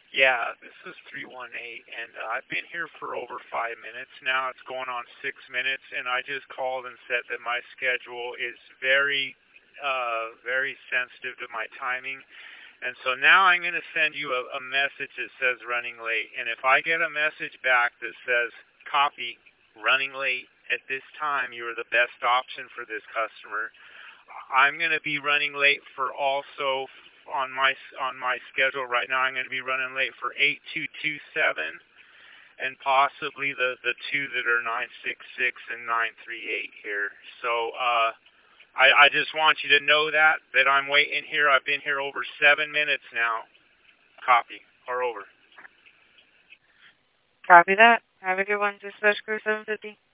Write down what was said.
Yeah, this is 318, and I've been here for over 5 minutes now. It's going on 6 minutes, and I just called and said that my schedule is very sensitive to my timing. And so now I'm going to send you a message that says running late. And if I get a message back that says, copy, running late at this time, you are the best option for this customer, I'm going to be running late for also on my schedule right now. I'm going to be running late for 8227 and possibly the two that are 966 and 938 here. So I just want you to know that I'm waiting here. I've been here over 7 minutes now. Copy or over. Copy that. Have a good one. Dispatch Crew 750.